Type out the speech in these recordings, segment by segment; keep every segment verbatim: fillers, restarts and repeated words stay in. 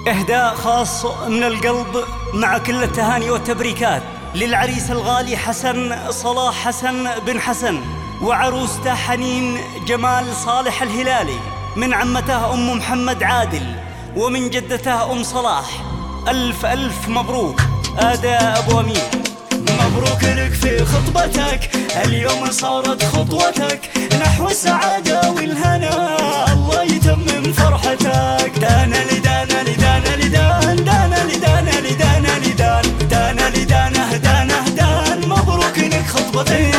إهداء خاص من القلب مع كل التهاني والتبريكات للعريس الغالي حسن صلاح حسن بن حسن وعروسته حنين جمال صالح الهلالي، من عمته أم محمد عادل ومن جدته أم صلاح. ألف ألف مبروك آداء أبو أمين. مبروك لك في خطبتك، اليوم صارت خطوتك نحو السعادة والهنا، الله يتمم فرحتك. دانا لدانا لدانا لدان دانا لدانا لدانا لدان دانا لدانا دانا دان مبروك لك خطبتك.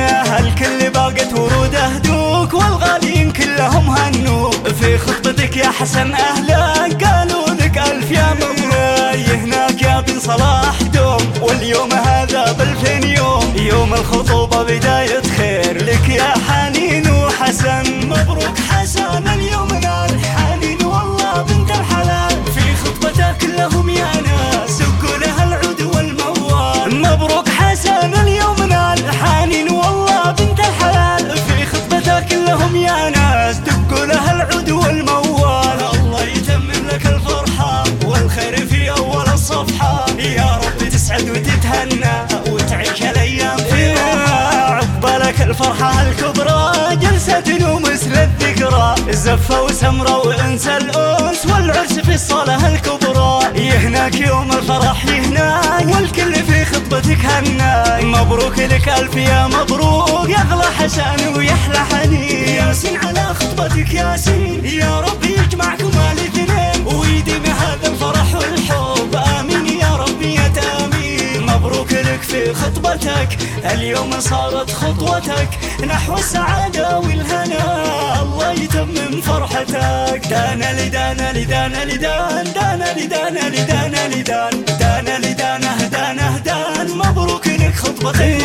الكل باقت ورود اهدوك والغالين كلهم هنوك في خطبتك يا حسن، أهلك قالوا لك ألف يا مبروك. هناك يا بن صلاح دوم، واليوم هذا بالفين يوم، يوم الخطوبة بداية خير لك يا حنين وحسن. مبروك حسن اليوم نال حنين والله بنت الحلال، في خطبتك كلهم يا ناس سقوا لها العود والموال. مبروك حسن اليوم نال حنين والله بنت الحلال، في خطبتك كلهم يا ناس دقوا لها العود والموال. الله يتمم لك الفرحة والخير في أول الصفحة، يا رب تسعد وتتهنى وتعيش الأيام في راحة. عقبالك الفرحة الكبرى جلسة ومثل الذكرى، زفة وسمرة وانسى الأنس والعرس في الصلاة الكبرى. يهناك يوم الفرح يهناك والكل في خطبتك هناك. مبروك لك ألف يا مبروك، يغلى حسن ويحلى حنين. ياسين على خطبتك ياسين، يا رب يجمعكم الاثنين ويديم هذا الفرح والحب، آمين يا رب يا تامين. مبروك لك في خطبتك، اليوم صارت خطوتك نحو السعادة والهنا، الله يتمم فرحتك. دانا لدانا لدانا لدان دانا لدانا لدانا لدان دانا لدانا دانا دان مبروك لك خطبتك.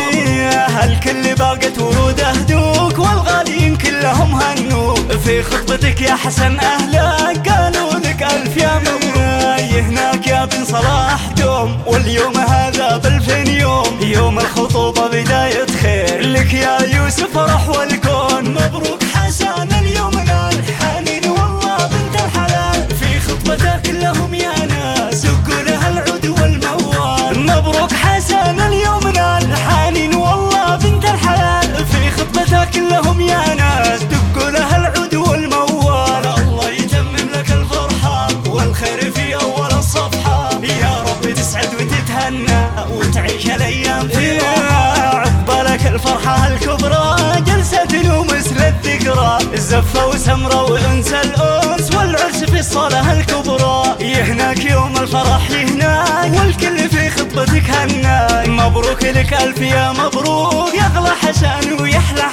الكل باقت ورود اهدوك والغالين كلهم هنوك في خطبتك يا حسن، أهلك قالوا لك ألف يا مبروك. هناك يا بن صلاح دوم، واليوم هذا بالفين يوم، يوم الخطوبة بداية خير لك يا يوسف فرح والكون. مبروك حسن اليوم نال حنين والله بنت الحلال، في خطبتك كلهم يا ناس سقوا لها العود والموال. مبروك حسن اليوم نال حنين والله بنت الحلال، في خطبتك كلهم يا ناس دقوا لها العود والموال. الله يتمم لك الفرحة والخير في أول الصفحة، يا رب تسعد وتتهنى وتعيش الأيام في راحة. عقبالك الفرحة الكبرى جلسة ومثل الذكرى، زفة وسمرة وانسى الأنس والعرس في الصلاة الكبرى. يهناك يوم الفرح يهناك والكل في خطبتك هناك. مبروك لك ألف يا مبروك، يغلى حسن ويحلى